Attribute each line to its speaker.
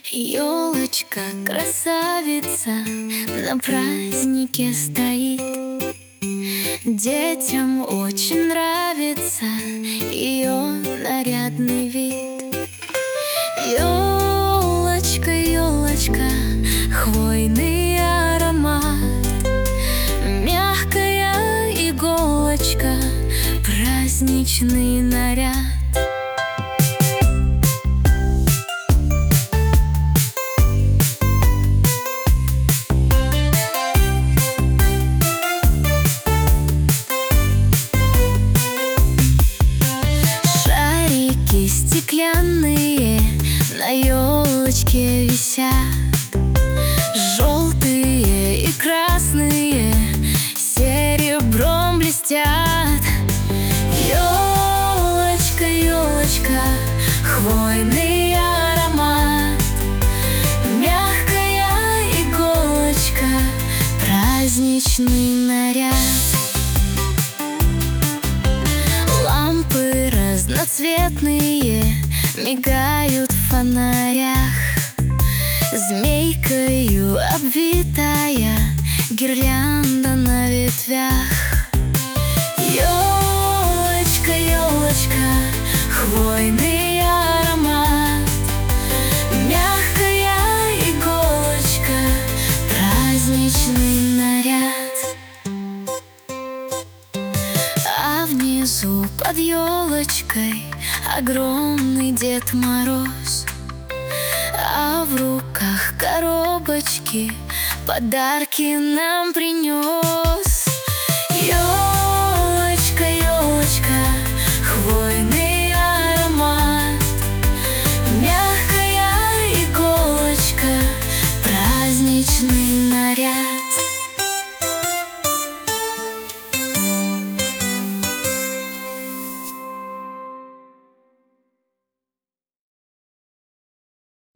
Speaker 1: Ёлочка, красавица, на празднике стоит. Детям очень нравится ее нарядный вид. Ёлочка, ёлочка, хвойный аромат, мягкая иголочка, праздничный наряд. Стеклянные на елочке висят, желтые и красные серебром блестят. Елочка, елочка, хвойный аромат, мягкая иголочка, праздничный наряд. Лампы разноцветные мигают в фонарях, змейкою обвитая гирлянда на ветвях. Ёлочка, ёлочка, хвойный аромат, мягкая иголочка, праздничный наряд. А внизу под елочкой огромный Дед Мороз, а в руках коробочки подарки нам принес.